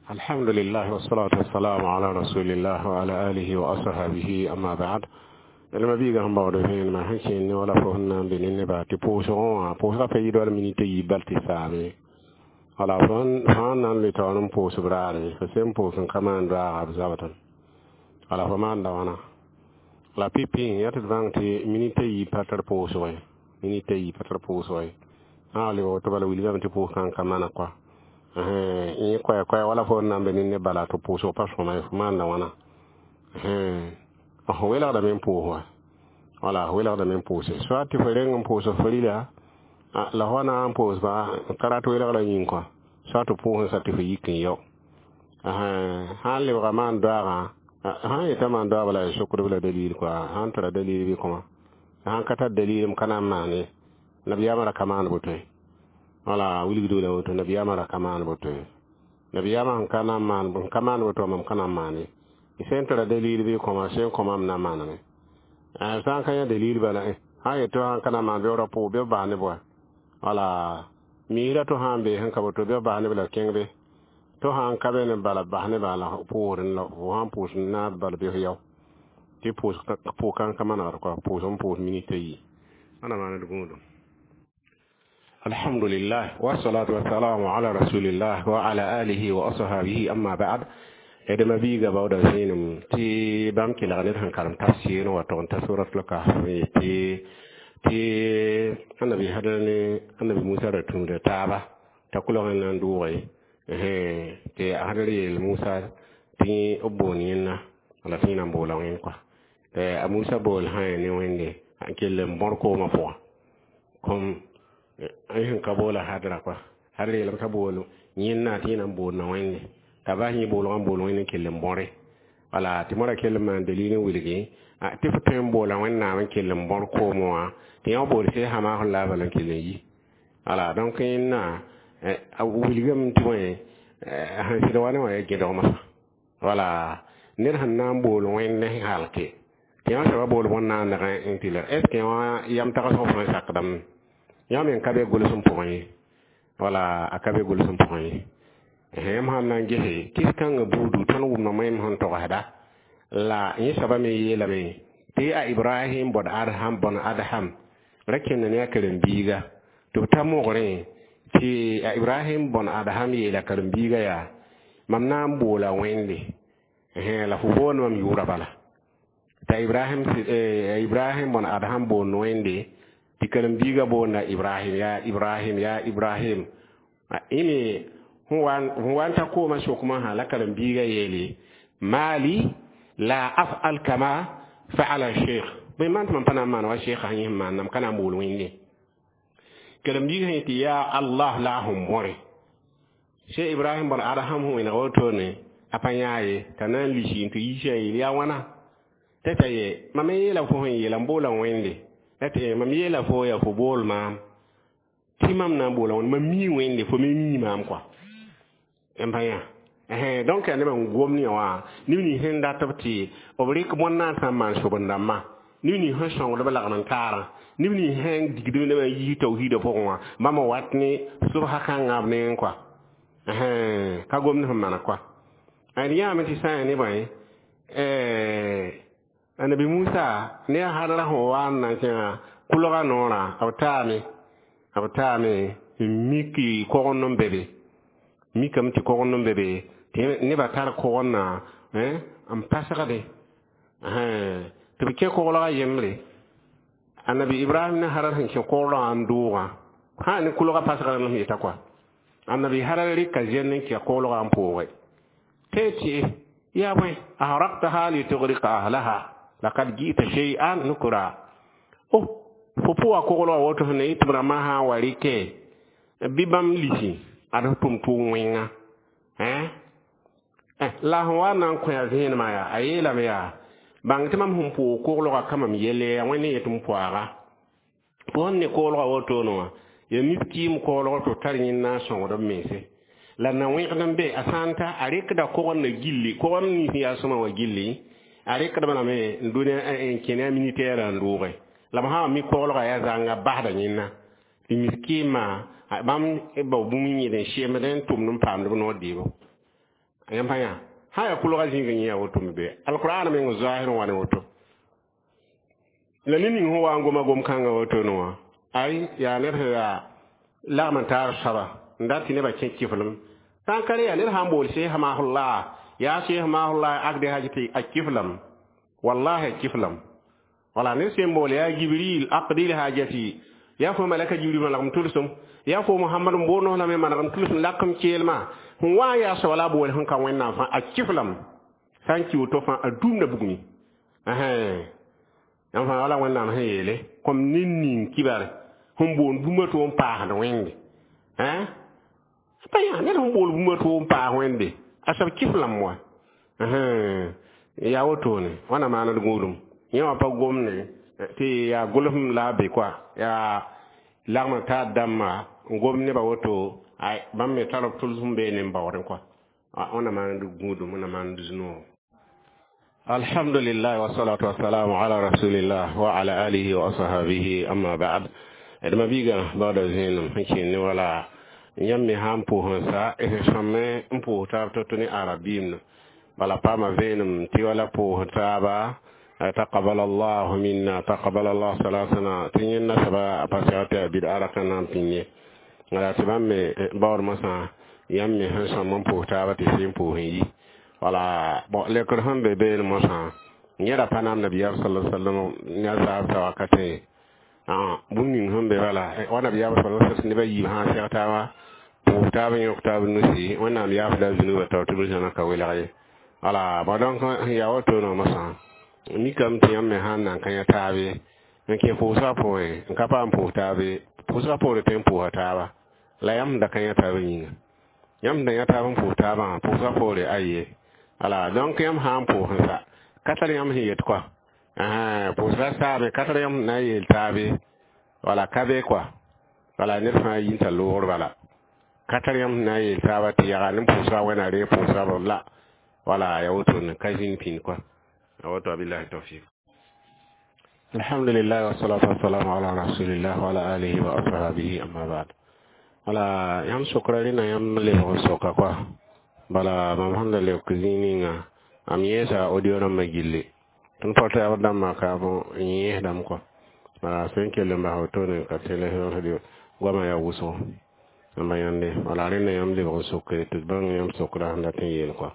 الحمد لله والصلاة والسلام على رسول الله وعلى آله وأصحابه أما بعد لما بيجا هم بعدين ما هنشين ولا فهنا بيننا بعد بوسون بوسا في يدور مني تيجي بالتسامي على فان اللي تانم بوس براري فسيم بوسن كمان را أبزابتن على فمان دوانا على بيبين يتدفعن تي مني تيجي باتر بوسوي مني تيجي باتر بوسوي على وتبالي ويلجام تبوس كمان أقوى in kwa wala fo nambe ni bala to puso pa so mai fumanda wana wela da men puho wala wela da men puso so ati fere ngam puso ferila la wana am puso ba karatu wela da yin kwa so to puho sa ti fi kin yo hali wa man dara ita man dara bala shukru bila dalil kwa han tara dalil bi kuma han kata dalil kana mane nabiya mara kaman butai wala wili do la to nabiya mara kaman boto nabiya man kana man bon kaman boto mam kana mani isentra dalil bi ko ma sen ko mam na manane san kanya dalil bala ha to han kana man be rapo be ba ne bo wala mira to han be han ka boto be ba ne bala kengbe to han ka be ne bala ba ne bala purin lo han pus na bala be yo ti pus ko kan kamana ko pus on pus minute yi ana man do gundo الحمد لله والصلاة والسلام على رسول الله وعلى آله وأصحابه أما بعد إذا ما بيجا بعد زينم تي بام كلا غنيت هنكرم تفسير وتون تسورة الكهف تي النبي هذا النبي موسى رتوم تابا تقول عن ندوي تي هذا موسى تي أبونينا على فينا بولعين كوا تي موسى بول هاي نويندي أكيد مباركو مفوا كم ayin kabola hadra kwa harre lam kabolo nyin na tina bo na wenne tabahi bolo am bolo wenne kelen bore wala timora kelen man delini wiligi a tifutem bola wenna man kelen bor ko mo ti yo bo se ha ma holla balan kelen yi wala donc inna a wiligam timoy han sida wana wa gedo ma wala ner han nam bolo wenne halke ti yo so bolo wonna na intila est ce que yam ta ko so sakdam yamen kabe golusum poye wala akabe golusum poye hem han nan gehe kiskan budu tan wumna mayem hon to hada la yi sabame yela me ti a ibrahim bod adham bon adham rakin ne yakaren biga to tamo gore ti a ibrahim bon adham yela karen biga ya mamna mbola wende la fu bon mam yura bala ta ibrahim bon adham bon wende tikalam biga bona Ibrahim ya Ibrahim ini huwan ta ko ma shokuma halakalam biga yeli mali la af'al kama fa'ala sheikh bai man pana man wa sheikh hayin man nam kana mulu windi kalam biga yiti ya Allah lahum wore she Ibrahim bon Adham hu ina woto ne apanyaye tanan lishi to yishe ya wana tataye mamaye la ko hin yelam bolan windi ete mam yela fo ya fo bol mam timam na bola won mam mi wende fo mi mam quoi empaya donc ane mam gomni wa ni henda tabti obri ko monna tamman so bandama ni ha song do bala nan kara ni hen digdo ne yi tawhid fo wa mama watni subha kan ngam ne quoi ka gomni man quoi ani ya meti sa ne bai anabi Musa ne harra ho wana cha kuloga nora abtame miki kogonnon bebe mikam ti kogonnon bebe ne batar kogonna am pasagade to be ke kogologa yemle anabi Ibrahim ne harra hin ke kogolo anduwa ha ne kuloga pasagade no hita kwa anabi harra ri ka jenne ke kogologa ampowe teti ya bai ahraqtaha li tughriqa ahlaha laqad ji'ta shay'an nukra fopo akogolo woto ne itbra maha warike bibam lisi ado tumtu winga la wana ko ya zin maya ayela meya bang timam humpo kogolo ka kama yele wani yetum poara wonni kogolo woto no ye miskim kogolo to tarin na son do mese la na wiqdan be asanta arikda ko wonna gilli ko wonni ya suma wa gilli ari kada bana me ndune en kenya militaire andure la ma mi ko lo ya zanga bahda nyina miskima bam e bo bumi ni den shemeden tum num pam no dibo yam pa ya ha ya kulu ga jinga ya woto mbe alquran men zahir wa ne woto la nini ho wa ngoma gom kanga woto no ay ya ne ya la man tar saba ndati ne ba cekki fulum tan kare ya ne hambol se hamahullah ya se hamahullah agde hajiti akiflam wallahi akiflam wala ne se mbol ya jibril aqdil hajati ya fo malaka jibril malakam tulsum ya fo muhammad mbono na me malakam tulsum lakam cielma wa ya so wala bo han kan wenna fa akiflam sanki to fa adum na bugni yan fa wala wenna ha yele kom ninni kibare humbon bumato on pa na wende pa ya ne humbol bumato on pa wende asab kiflam wa ya woto ne wana mana dugudum yawa pa gomne ti ya gulhum labe kwa ya lagma ta damma gomne ba woto ay bamme tarok tulsum be ne mbawren kwa wana mana dugudum wana mana duzno alhamdulillah wa salatu wa salamu ala rasulillah wa ala alihi wa ashabihi amma ba'd edma biga bada zinum hakin ni wala yammi hampo hansa e shamme mpo ta to ni arabim bala pama venum ti wala po taba taqabbal Allah minna taqabbal Allah salatana tinna saba pasata bid'araka nan tinye ngala tibamme bawr masa yammi hansa mpo taba ti simpo yi wala bo le ko hambe be masa nyara panam nabiyyu sallallahu alaihi wasallam nya sa wakate bunnin hambe wala wana biya sallallahu alaihi wasallam bayi ha sai tawa po taba yok taba nusi wana biya fada zunu wa tawtu jana ka wilaye ala badon ko ya wato no masa ni kam ti yamme hanna kan ya tabe nke fo sa po e nka pa po tabe fo sa po de tempo hatawa la yam da kan ya tabe yinga yam da ya tabe po taba fo sa po de aye ala donc yam han po hansa katar yam hiyet kwa po sa sabe katar yam na yel tabe wala kabe kwa wala ne fa yin ta lor wala katar yam na yel tabe ti ya ne po sa wana re po sa wala wala ya woto ne kajin pin kwa wato billahi tawfiq alhamdulillah wa salatu wassalamu ala rasulillah wa ala alihi wa ashabihi amma ba'd wala yam shukrani na yam le ho soka kwa bala mamhandale kuzini nga am yesa audio na magille tun porta ya wadam maka bo yi dam ko wala senke le mba hoto ne ka tele ho radio goma ya wuso amma yande wala rena yam le ho soka to ban yam sokra handa tin yel ko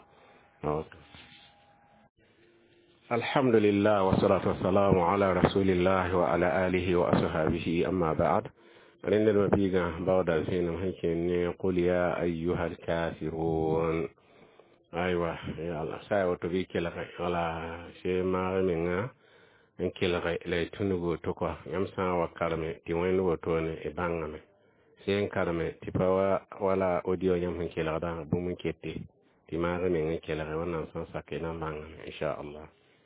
alhamdulillah wa salatu wassalamu ala rasulillah wa ala alihi wa ashabihi amma ba'd renda mabiga bawda zinum hakin ne qul ya ayyuhal kafirun aywa ya Allah sai wato bi kila wala she ma minga en kila le tunugo to ko yam sa wa karme ti wen woto ne e bangame sen karme ti pawa wala audio yam hin kila da bu mun kette ti ma minga kila wannan san sakena bangame insha Allah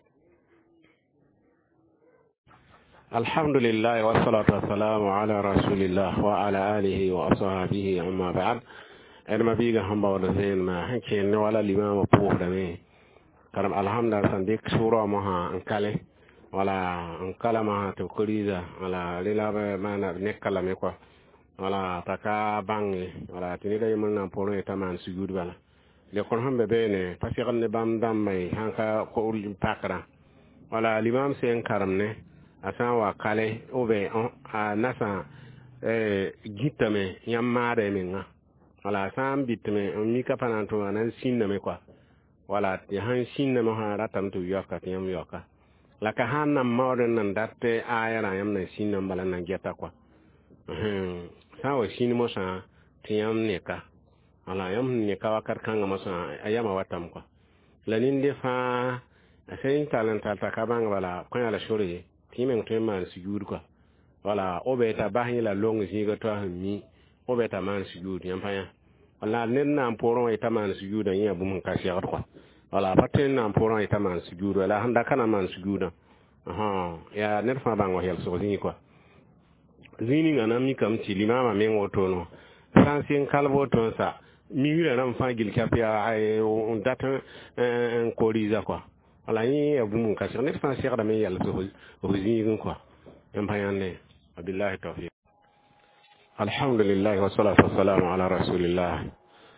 alhamdulillah wa salatu wassalamu ala rasulillah wa ala alihi wa ashabihi amma ba'd edma biga hamba wala zain ma hakin wala limama po da me karam alhamdulillah sandik sura maha ankale wala ankala ma to kuriza wala lila mana nekala me ko wala taka bangi wala tinida yimna poro etaman sujud wala le kon hambe bene pasiran ne bam dam mai hanka ko ul pakra wala limam sen karam ne asan wa kale obe a nasa gitame yamare minga wala san bitme mi kapana to nan sinna me kwa wala ti han sinna mo ha ratam to yoka yam yoka la ka hanna mawden nan datte ayara yam na sinna bala nan geta kwa sa wa sinna mo sa ti yam ne ka wala yam ne ka wakar kanga mo sa ayama watam kwa lanin de fa asen talanta ta kabang wala ko ya la shori timen to man sujud kwa wala obeta bahin la long ziga to mi obeta man sujud yam paya wala nen na poron ita man sujud ya bum ka shi kwa wala paten na poron ita man sujud wala handa kana man sujud ya ner fa bango hel so zini kwa zini ngana mi kam ti limama men woto no sansin kalbo to sa mi wira nan fa gil kapia ay on data en koriza kwa wala yi abum ka shi ner fa shi da men yal so zini kwa yam payane billahi tawfiq alhamdulillah wa salatu wassalamu ala rasulillah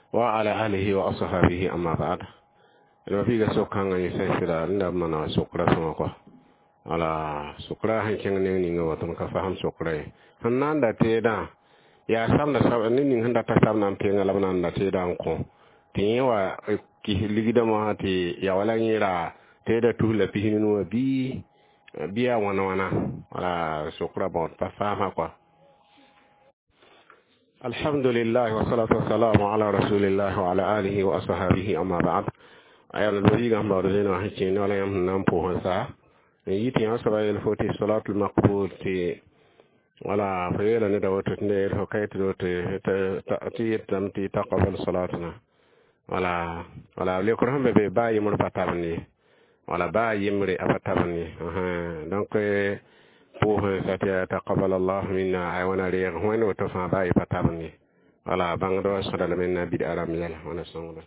وعلى آله وأصحابه أما بعد. المفيد سكان يسير لنا من سكرة سمكوا على سكرة هنشين نيني وتم كفهم سكرة هنان دتيدا يا سامنا سام نيني هندا تسامنا بينغ لبنا دتيدا أنكو تيوا كهليدا ما تي يا ولا نيرا تيدا تهلا بينو بيا وانا على سكرة بون تفهم كوا. الحمد لله والصلاة والسلام على رسول الله وعلى آله وأصحابه أما بعد. أيام الذي قام بردين وحشين ولا يوم نامبوه سا يجي أصلا الفوتي صلاة المقبول تي ولا فيلا ندوت تنير حكاية دوت تأتي تقبل صلاتنا ولا ليكرهم بباي من فتابني ولا باي يمري أفتابني دونك pour satia taqabbal Allah minna ay wana re hono to fa bay patabni wala bangdo sadala minna bid aram yala wana songo.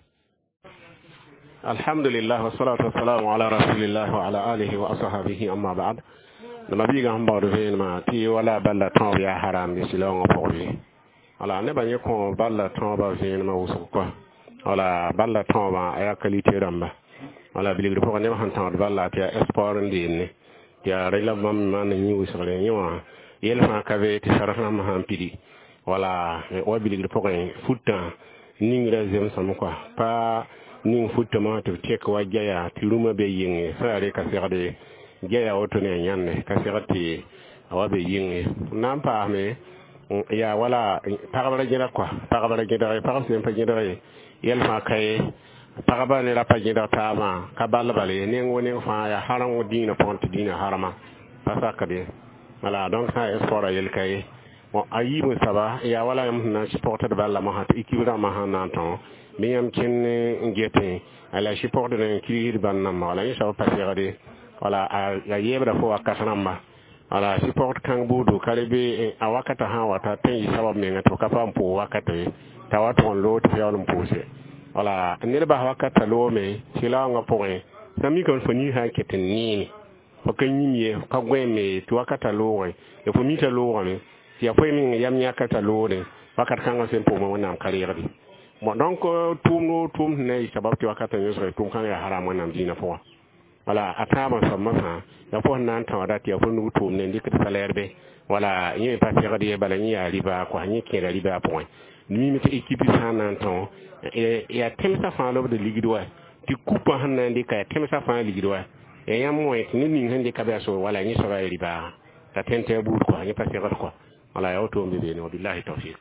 Alhamdulillah wassalatu wassalamu ala rasulillah wa ala alihi wa ashabihi amma ba'd. Nabi ga hamba do ma ti wala balla ton ya haram bi silongo porli wala ne banye ko balla ton ba vin ma wusu ko wala balla ton ba ay qualité ramba wala biligri ko ne han tan balla ti espoir ndini ya rela mam man ni wusare ni wa yel fa ka ve ti sarafna ma han pidi wala o biligri pokoy futta ning rezem sam quoi pa ning futta ma to tek wa jaya ti ruma be yinge sare ka serde jaya oto ne nyanne ka serati awa be yinge nam pa me ya wala parabara jira quoi parabara jira par exemple jira yel fa kay paraba ne la pajida tama kabal bale ne ngone fa ya haram dina ponti dina harama pasaka de wala donc ça esport yel kay bon ayi mo saba ya wala yam na supporter de balla ma hat ikibra ma han ton mi yam kin ngete ala supporter de kirir banna ma wala ça passer de wala ya yebra fo akasamba wala support kan budu karibe a wakata ha wata tan sabab me ngato kafam po wakata tawaton lo to yawon pose wala ne ba wakata lo me sila nga point sami kon foni ha keten ni ko kan yimye ka gweme to wakata lo e fo mita lo me ya fo min yam nya kata lo ne wakata kan sen po mo nam carrière bi mo donc tum ne sabab to wakata ne so tum kan ya haram nam dina fo wala atama samma ya fo nan tan wadati ya fo nu tum ne dik salaire be wala yimi passer de bala ni ya riba ko ni kera riba point ni mi ke équipe sanan ton ya temsa fa lo de ligidwa ti coupa hanande ka temsa fa ligidwa e yam moy ni ni hande ka ba so wala ni so ba riba ta tente bur ko ni passer ko wala ya to mbi be no billahi tawfiq.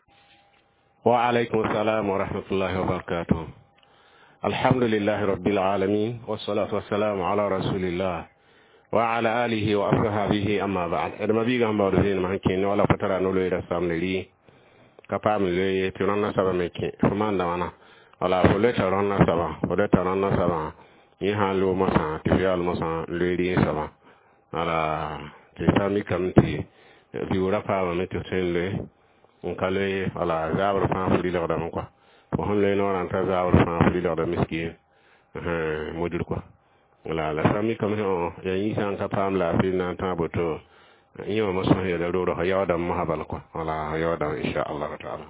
Wa alaykum assalam wa rahmatullahi wa barakatuh. Alhamdulillahi rabbil alamin wassalatu wassalamu ala rasulillah wa ala alihi wa ashabihi amma ba'd. Edma biga hamba do hen man ken wala fatara no lo ira samleri kapam le tironna saba meke fumanda wana wala fole taronna saba fole taronna saba ni halu masa tial masa le ri saba ala te sami kamti bi ura pa ma meto tenle on kale ala zabra fa fuli la dama quoi ko hon le no ran ta zabra fa fuli la dama miskin modur quoi wala la sami kam ya yi san kapam la fi na ta boto iyo mo so ya do ya da mahabal ko wala ya da insha Allah ta'ala.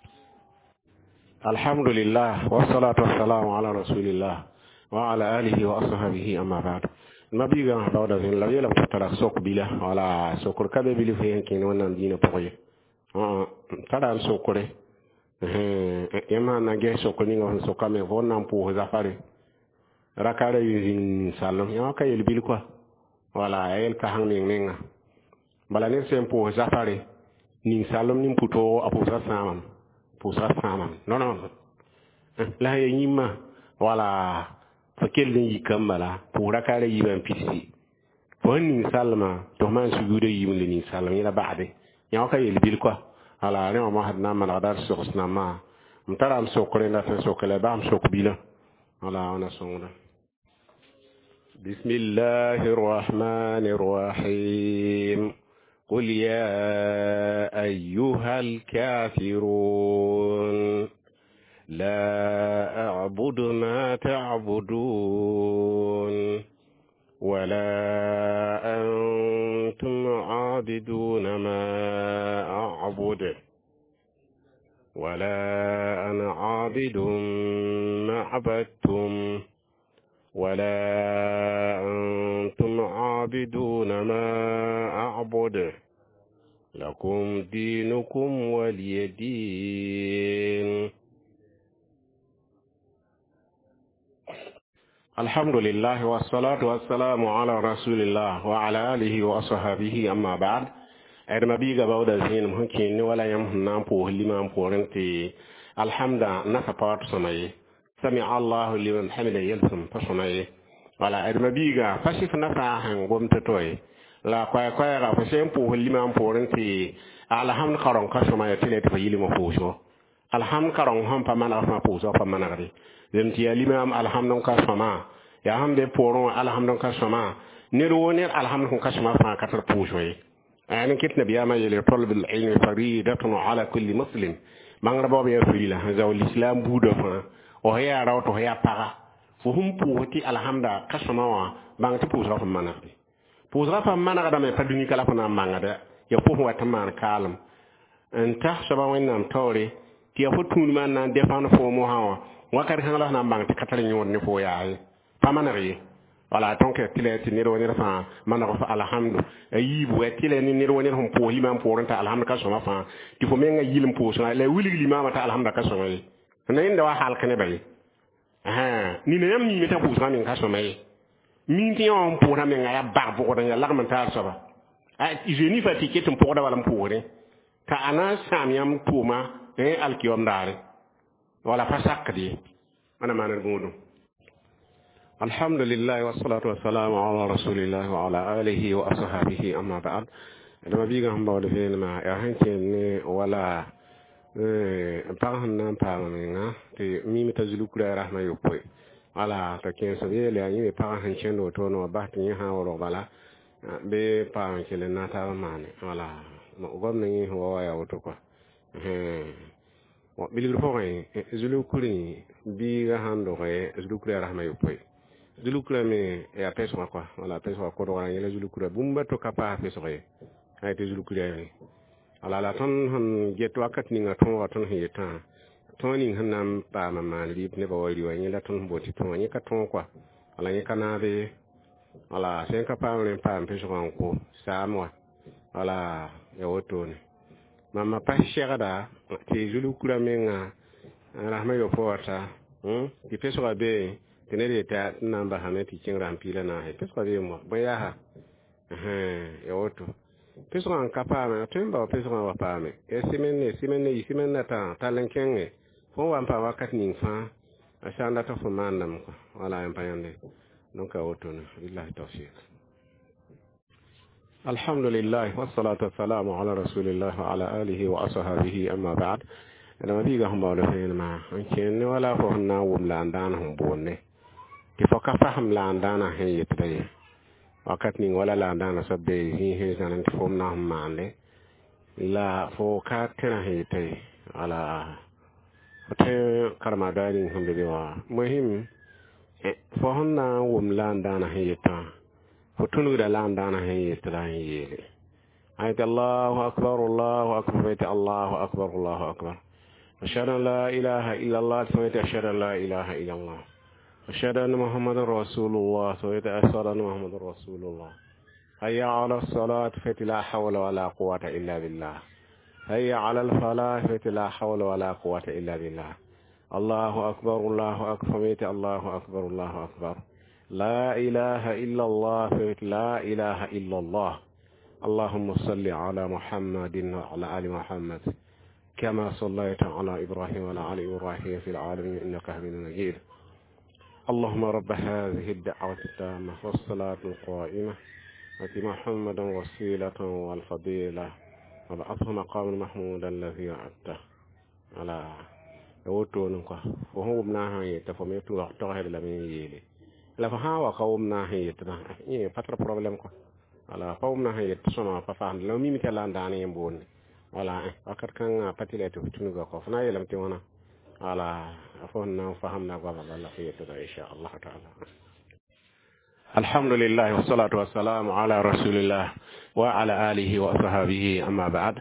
Alhamdulillah wassalatu wassalamu ala rasulillah wa ala alihi wa ashabihi amma ba'd. Nabi ga dawda zin la yela fatara sok bila wala sokur kabe bili fe yankin wannan dina poye tada sokore yema na ge sokoni ngon sokame vonan po zafare rakare yin sallam ya ka yel bil quoi wala el ka hangni nenga bala ne sempo zafare ni salom ni puto apusa samam non la yima wala fakel ni kambala pura kare yiban pisi woni salma to man sujude yimin ni salam ila baade ya ka yel bil quoi ala ne ma hadna man adar soxna ma mtara am sokore na fa sokale ba am sokbila ala ona sonda. Bismillahir rahmanir rahim. قل يا أيها الكافرون لا أعبد ما تعبدون ولا أنتم عابدون ما أعبد ولا أنا عابد ما عبدتم ولا أنتم عابدون ما أعبد لكم دينكم ولي دين. الحمد لله والصلاة والسلام على رسول الله وعلى آله وصحبه أما بعد. أدم بيجا بعد زين ممكن ولا يوم نامبو لما نامبورنتي الحمد نفبات سماي سمع الله لمن حمد يلسم فسماي ولا أدم بيجا فشيف نفعهم قمتوي لا كوي لا فشيم بو لما نامبورنتي الحمد كرم كسماي تلت فيلي مفوشو الحمد كرم هم فمن أفما فوشو فمن غري زمتي الإمام الحمد كسماء يا هم بورون الحمد كسماء نيرونير الحمد كسماء فكتر فوشوي أنا كنت نبي أما يلي طلب العلم فريدة على كل مسلم من ربوا بيفريلا هذا الإسلام بودا وهي راوت وهي بقى فهم بوتي الحمد كسماء بان تبوزرا فمانا بوزرا فمانا قدام يفدني كلا فنا مانغدا يفوه واتمان كالم أنت سبا وين نام توري تيافوتون ما نان دفان فومو هوا وكان الله نام بان تكترين يون نفويا فمانا ريه wala tonke tile ti niro woni fa mana fa alhamdu yibu e tile ni niro woni hon po himam po renta alhamdu ka soma fa ti fo menga yilim po so le wili limama ta alhamdu ka soma yi na inda wa hal kane bay ni ne yam ni meta po so min ka soma yi min ti on po na menga ya ba bo ko da la man ta so ba je ni fa ti ketum po da wala po re ka ana samyam po ma alkiyom dare wala fa sakdi ana manar godo. الحمد لله والصلاة والسلام على رسول الله وعلى آله وأصحابه أما بعد. لما بيجا هم بعد فين ما يهنتني ولا بعهن بعمنا في ميم تزلوك رحمة يبوي على تكين سبيل يعني بعهن شنو تونو بعتني ها وربلا بعهن كلنا تاماني على مقامني هو يا وتوكا وبالرفاقين زلوكري بيجا هم دوغي زلوك رحمة يبوي zulukura me ya peswa kwa wala peswa ko do ngale zulukura bumba to kapa peswa ay te zulukura ni ala la ton hon jeto wakat ni ngaton waton hiyeta ton ni hanam pa mama li ne ba wali wa ni la ton boti ton ni ka ton kwa ala ni kana be ala sen ka pa ne pa peswa ko samwa ala ya woto ni mama pa shegada te zulukura me nga rahma yo fota di peswa be tenere ta namba hameti kingra mpila na he peso be mo boya ha ya woto peso an kapa me temba peso wa pa me simenne ta talenkenge fo wa pa wakat ning fa asanda to fo mandam ko wala en payande donc woto na billahi tawfiq. alhamdulillah wassalatu wassalamu ala rasulillah wa ala alihi wa ashabihi amma ba'd. lama biga hum bawle fen ma an ken wala fo na wum la ndan hum bonne ti fo ka faham la andana he yitay wakat ni wala la andana sabbe he zanan ti fo na mande la fo ka tena he yitay ala te karma dani humbe wa muhim fo honna wum la andana he yita fo tunu da la andana he yitay yele ayat Allahu akbar Allahu akbar ashhadu an la ilaha illa Allah ashhadu an la ilaha illa Allah أشهد أن محمد رسول الله أشهد أن محمد رسول الله. هيا على الصلاة فلا حول ولا قوة إلا بالله. هيا على الفلاح فلا حول ولا قوة إلا بالله. الله أكبر الله أكبر لا إله إلا الله لا إله إلا الله. اللهم صل على محمد وعلى آل محمد كما صليت على إبراهيم وعلى آل إبراهيم في العالمين إنك حميد مجيد. اللهم رب هذه الدعوة التامة والصلاة القائمة آت محمدا وسيلة والفضيلة وبعثه مقام محمودا الذي وعدته على وتونك وهو ابنها يتفهميتو تغير لمن يلي لا فها وقومنا هيتنا فترة بروبلم كو على قومنا هيتسمع ففهم لو ميمي كلام داني يمبون ولا وقت كان باتيلاتو تنوغا كو فنا يلم تيونا على أفهمنا فهمنا قبل الله فيتنا إن شاء الله تعالى. الحمد لله والصلاة والسلام على رسول الله وعلى آله وأصحابه أما بعد.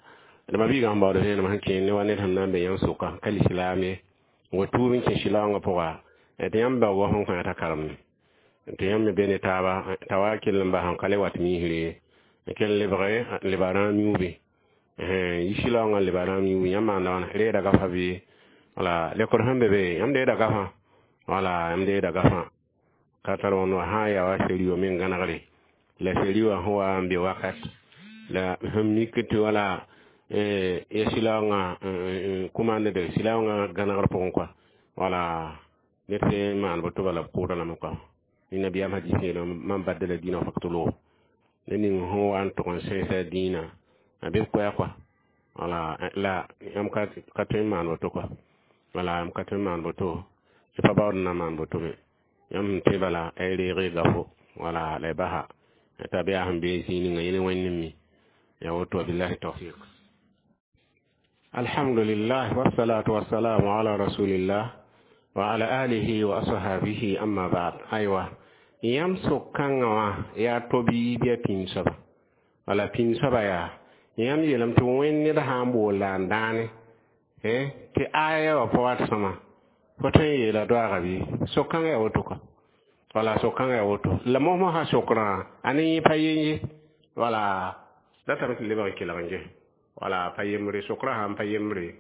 da ma biga mbaado he na hanke ne wanet han nan be yan suka kali silame wa tumin ke silanga poa de yamba wa hon kan ta karam de yamba be ne tawakil mba han kale wat mi hire kel le baran nyubi yisilanga le baran nyubi yamba na re daga fa bi wala le ko hambe be yamde daga fa wala yamde daga fa kataron wa haya wa shiriyo min ganagare la shiriyo huwa ambi wakat la hamikati wala ya silanga kumande de silanga ganagar pon quoi wala nete man boto wala kura la mako ina biya ma jisi no man badala dina faktulo neni ho an to conseil dina abe ko ya quoi wala la am ka katin man boto quoi wala am katin man boto c'est pas ba na man boto me yam te bala ay re gafo wala la baha tabi'a han be sini ngayene wonni mi ya wato billahi tawfiq. الحمد لله والصلاة والسلام على رسول الله وعلى آله وأصحابه أما بعد أيوة يم سكانوا يا توبي بيا تنسب ولا تنسب يا يم يلم توين ندهم بولان داني تي آية وفوات سما فتن يلا دواغبي سكان يا وتوكا ولا سكان يا وتو لما ما سكرا أني بايني ولا لا ترك اللي بغي كلا غنجي ولا فيمري سكرها هم فيمري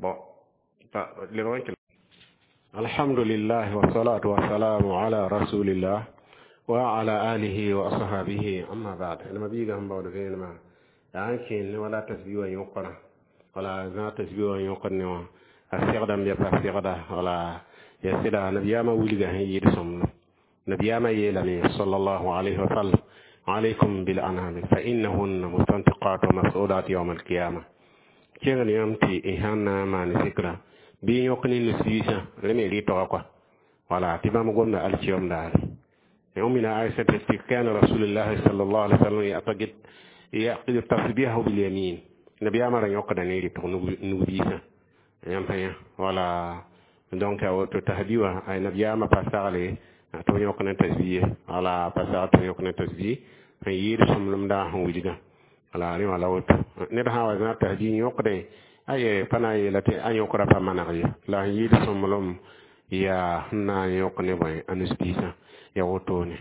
الحمد لله والصلاة والسلام على رسول الله وعلى آله وأصحابه أما بعد لما بيجهم بعد غير ما يعني ولا تسبيوا يقرأ ولا ذا تسبيوا يقرأ السيغدام بيبقى السيغدا ولا يسيدا نبياما ولغا يرسم نبياما يلني صلى الله عليه وسلم عليكم بالأنام فإنهن مستنطقات ومسؤولات يوم القيامة كيغن يمتي إهانا ما نسكرا بي يقني نسيسا رمي لي توقع ولا تبام قمنا الكيوم دار يومنا عائشة كان رسول الله صلى الله عليه وسلم يعقد التصبيح باليمين نبي أمر يقعد نيري نوبيسا يمتي ولا دونك تهديوا أي نبي أمر فاستغلي to yokna tasbiye ala pasa to yokna tasbiye fa yir somlum da han wujiga ala ni wala wot ne da hawa na tahdi yokde aye pana yelate an yokra pa manari la yir somlum ya na yokne boy anustisa ya wotone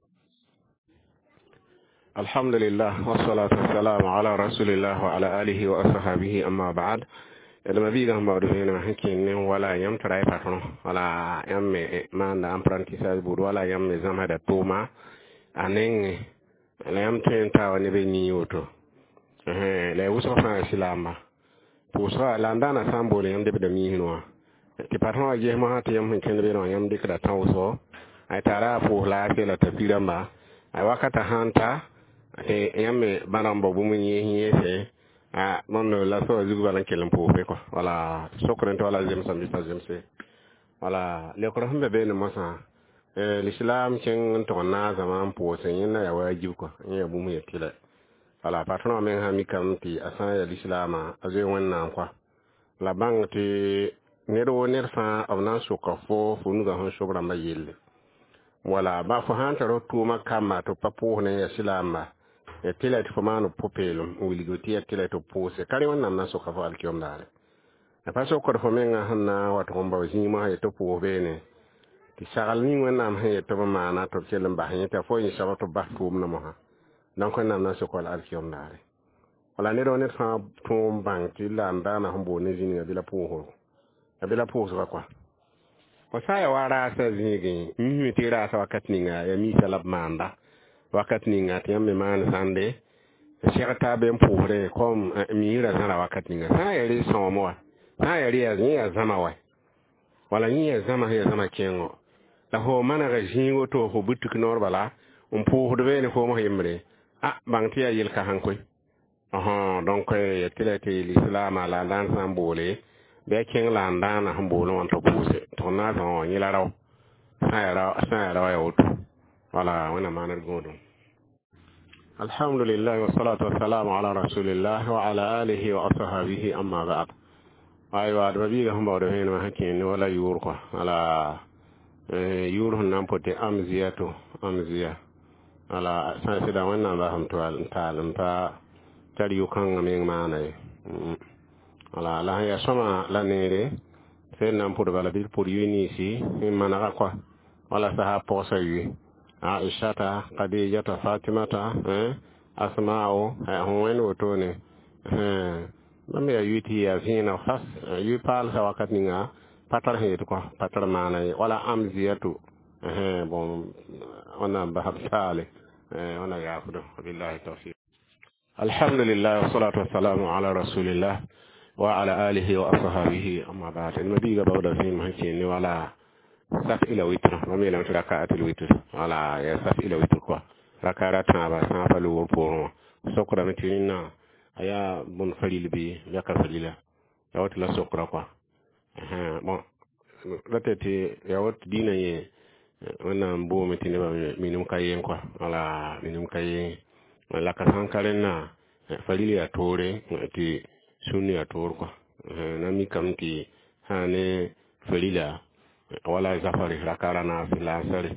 alhamdulillah wassalatu wassalamu ala rasulillah wa ala alihi wa ashabihi amma ba'd لما بيجا هم بعدين هنا هنكين ولا يوم تراي باتون ولا يوم ما عند apprentissage بود ولا يوم زمان هذا توما أنين لا يوم تنتا ونبني يوتو لا وصفنا سلامة بوسا لاندانا سامبولي يوم دبدا ميهنوا كبارنا جه ما هتيم هنكين بيرو يوم ديكدا تاوسو أي ترى فولا كلا تبيرما أي وقت هانتا يوم بانام بومني هي mon la so zugu balan kelam po fe ko wala sokren to wala jem sam bisa jem se wala le ko hambe be no masa l'islam chen to na zaman po se yin na ya wajib ko ya bu mu yetile wala patron men ha mi kam ti asan ya l'islam azu wannan kwa la bang ti nero ner fa avna so ko fo fu nga hon shobra ma yelle wala ba fo han taro tu makama to papu ne ya silama ya tila ti famano popelum uligoti ya tila to pose kare wannan na so kafa alkiyom dare na paso ko fo men hanna wato komba wisi ma ya to po bene ti sagal ni wannan ha ya to ma na to kelam ba ha ta fo yin sabato ba to na mo ha dan ko nan na so ko alkiyom dare wala ne do ne fa to bang ti la ndana hombo ne jini bila po ho bila po so kwa wasaya wara sa zinigi mi tira sa wakati nga ya mi salab manda wakati ninga tiambe man sande shekata be mpure kom miira zara wakati ninga sa yari somo sa yari ya zama wa wala ni ya zama kengo la ho mana ga jingo to ho butuk nor bala mpure be ne ko mo yemre bangti ya yel ka hankoy donc ya tilati l'islam ala dan sambole be ken la ndana hambolo on to puse to na to ni la raw sa yara ya wuto wala wana manar godo alhamdulillah wassalatu wassalamu ala rasulillah wa ala alihi wa ashabihi amma ba'd aywa da biga hamba da hena hakin wala yur ko ala yur nan pote amziya ala sai da wannan ba ham to ta tariyu kan men mana wala la ya soma la nere fe nan pour bala bil pour yuni si manaka quoi wala sa posa yi Aisha ta Khadija ta Fatima ta asma'u wen woto ne mam ya yuti ya fina fas yu pal sa wakat ninga patar he ko patar mana wala amziyatu bon ona bahab sale ona yafudu billahi tawfiq alhamdulillah wassalatu wassalamu ala rasulillah wa ala alihi wa ashabihi amma ba'd nabi ga bawda fi mahkin wala saf ila witr mami lam raka'atul witr wala ya saf ila witr quoi raka'ata ba sa fa lu pour sokra na tinina aya bon falil bi yakka falila ya wat la sokra quoi bon ratete ya wat dina ye wana mbo metine ba minum kayen quoi wala minum kayen la ka sankaren na falili ya tore ti sunni ya tor quoi na mi kam ti hane falila wala zafari rakara na filansari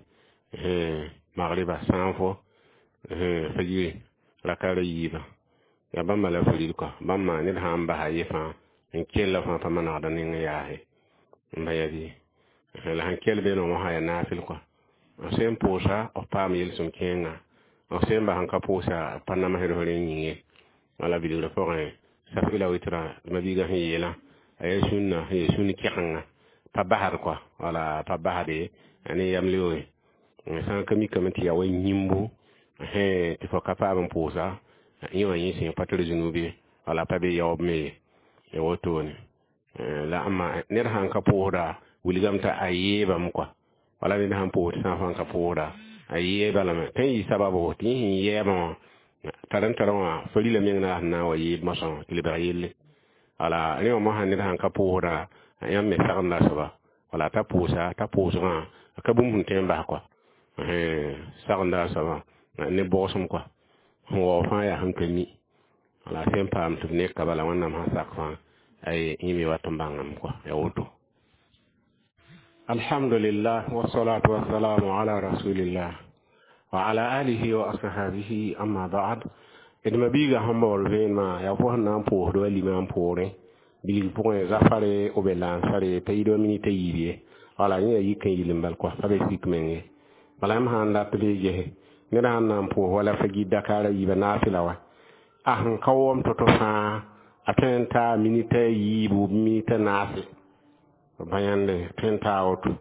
magriba sanfo fajiri rakara yiba ya bamba la falil quoi bamba ni hamba hayefa en kella fa pamana da ni yahe mbayadi la han kelbe no ha ya nafil quoi sen posa o pam yel sum kenga o sen ba han ka posa panama hedo hore nyinge wala bidu da forin safila witra mabiga hiyela ay sunna he sunni kanga pa bahar quoi wala pa bahade ani yamliwe san kami kamati ya way nyimbu ti fo kapa ban posa yiwa yin sin patri junubi wala pa be yob me e wotoni la amma ner han ka poda wuligamta ayeba mu quoi wala ni han po san fan ka poda ayeba la tan yi sababu tin yeba taran fali la mengna na wayi mason librayele wala ni mo han ni han ka poda yam me sarna saba wala ta posa ka bum hun temba quoi sarna saba ne bosum quoi ho fa ya han kemi wala sempa am tune ka bala wannan ha sakfa ay yimi wato bangam quoi ya woto alhamdulillah wassalatu wassalamu ala rasulillah wa ala alihi wa ashabihi amma ba'd idma biga hambol vema ya fo nan po do liman pore bil point zafare o be lansare paydo minite yirie wala ni yi kan yilimbal quoi abe sikmenge wala am handa pleje ni nan po wala fagi dakara yiba nafilawa han kawom to fa atenta minite yibu minite nafi bayande tenta otu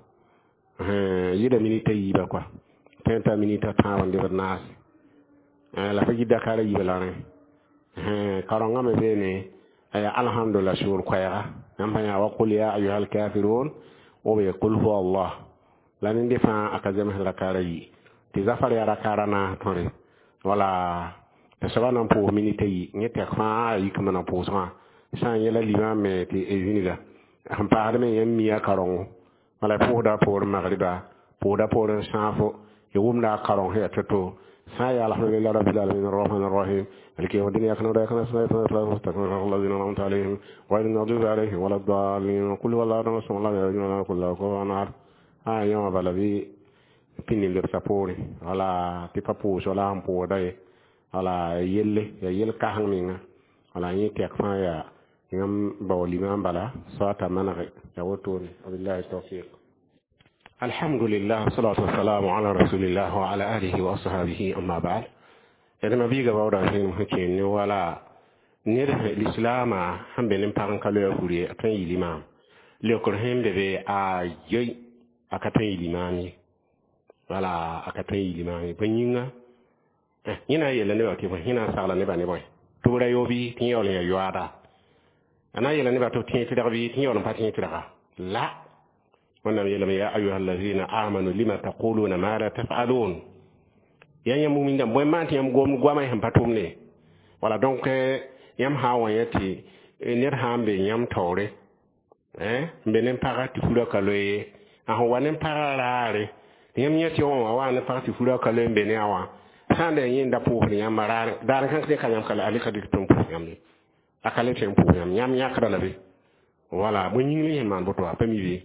yida minite yiba quoi tenta minite tawande nas la fagi dakara yiba la karonga me bene aya alhamdulillah shur khayra nam banya wa qul ya ayyuhal kafirun wa yaqul huwa allah la ni defa akazema la karayi ti zafar ya rakarana tore wala sabana po minite yi nyete fa yi kuma na po sa san yela lima me ti eziniga han pa me yem miya karong wala po da por magriba po da por safo yumna karong he to sa ya alhamdulillah rabbil alamin arrahmanir rahim maliki yawmiddin iyyaka na'budu wa iyyaka nasta'in ihdinas siratal ladzina an'amta alaihim ghayril maghdubi alaihim waladdallin qul huwallahu ahad allahu kullahu kufuwan ahad ayama balabi pinin der sapori wala ti papu wala ampo dai wala yelle ya yel ka hangminga wala yi tek fa ya ngam bawli ngam bala sata manare ya wotoni billahi tawfiq alhamdulillah salatu wassalamu ala rasulillah wa ala alihi wa ashabihi amma ba'd edema biga bawda hin hakini wala nir l'islama hambe nim paran kalo ya kuri atan yilima le ko hembe be a yoy akatan yilimani wala akatan yilimani banyinga ina yela ne ba ke hina sala ne ba ne boy to ra yobi tin yol ya yuada ana yela ne ba to tin tidar bi tin yol pa tin tidara la wannan yela ya ayyuhal ladina amanu lima taquluna ma la taf'alun yanya mu'min da boy man tin gom goma hem patum ne wala donc yam hawa yati nir hambe yam tawre mbenen parati fula kaloye a wanen pararare yam yati on wa ne parati fula kaloye mbene awa sande yin da pour yam marare dar kan se kanyam kala ali kadik tum pour yam akale tem pour yam yakra la bi wala bu nyingli man bo to apami bi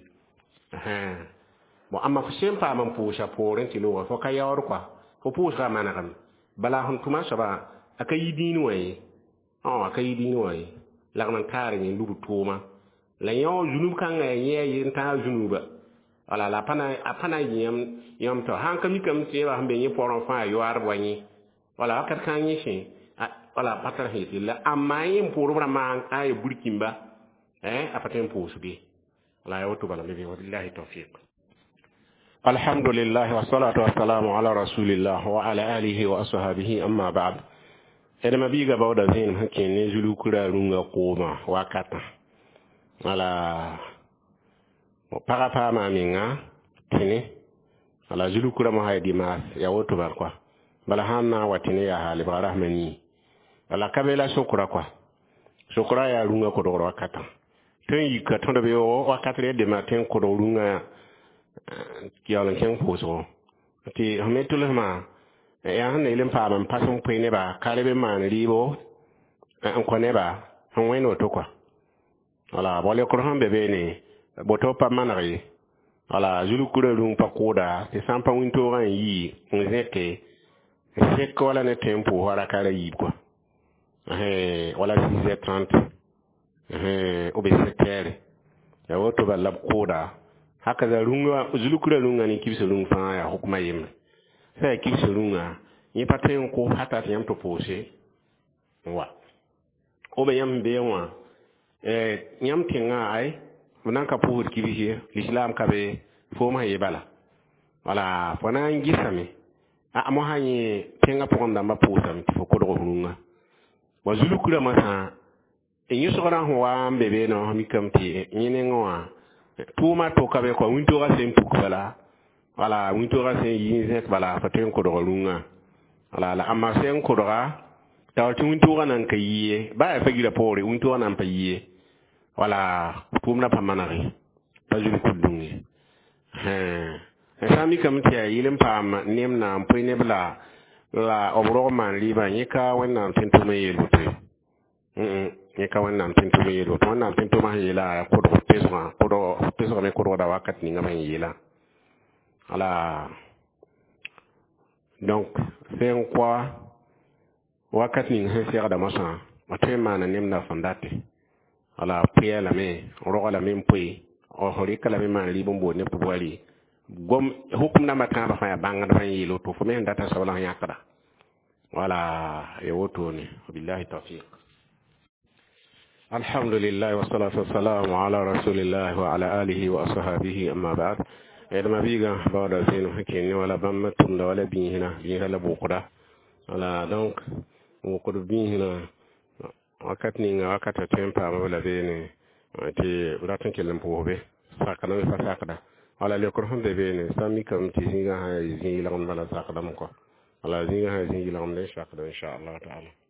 bon amma ko sempa man pour cha pour en tilo fo kayawr quoi fo pour ka manakam bala hon tuma saba akayi dinu way akayi dinu way la man tare ni lugu tuma la yo junub kan ga ye yin ta junuba wala la pana yam to han kam kam ti ba hambe ni poron fa yo ar wani wala kat kan yi shi wala patar hiti la amma yin poro ma ay burkimba apaten posubi wala yo to bala bi wallahi tawfiq alhamdulillah wa salatu wa salamu ala rasulillah wa ala alihi wa ashabihi amma ba'd eda mabiga bawda zin hakin ne zulu kura runga koma wakata ala para pa ma minga tini ala zulu kura ma haydi mas ya woto bar kwa bala hanna watini ya hali ba rahmani ala kabela sokura kwa sokura ya runga ko do wakata tun yi ka ton be o wakata de matin ko do runga kiyalan ken poso ti hametul ma ya hanne ilim pa man pasun pene ba karebe man ribo an ko ne ba han weno to kwa wala bole ko han bebe ne boto pa manari wala zulu kure rung pa koda te sampa winto ran yi ngete se ko la ne tempo wala kala yi kwa wala 6h30 obesetere ya woto ba lab koda haka za runga zulu kure runga ni kibse rung fa ya hukuma yim sai kibse runga ni paten ko hata yam to pose wa obe yam be wa nyam tinga ai munan ka puhur kibije l'islam ka be fo ma yebala wala fona ngisame mo hanyi tinga ponda ma pusam fo ko do hunga wa zulu kura ma sa enyu sokona ho wa mbebe no mi kamti nyine ngwa tuma to ka be ko winto ga sem puk bala wala winto ga sem yin zet bala fa ten ko do hunga wala la amma sem ko do ga taw ti winto ga nan ka yiye ba fa gira pore winto ga nan pa yiye wala tumna pamanari tajul kudungi sami kam tiya yilim pam nemna mpoine bla la obro man liba nyika wenna tinto me yeluto nyika wenna tinto me yeluto wenna tinto ma yela ko do peso me ko da wakat ni ngam yela ala donc c'est quoi wakat ni ngese da masa matema na nemna fandate ala priya la me roga la me mpui o hori kala me man libon bo ne puwali gom hukum na mata ba fa banga da yi lo to fo me ndata sawla yakada wala e woto ni billahi tawfiq alhamdulillah wa salatu wassalamu ala rasulillah wa ala alihi wa ashabihi amma ba'd eda mabiga bawda zeno hakini wala bamma tunda wala bihina la bukuda wala donc ko do bihina wakat ni nga wakata tempa ma wala bene ti ratan kelen pobe sakana fa sakada wala le ko honde bene sami kam ti zinga ha zinga la on bala sakada mo ko wala zinga ha zinga la on le sakada insha Allah ta'ala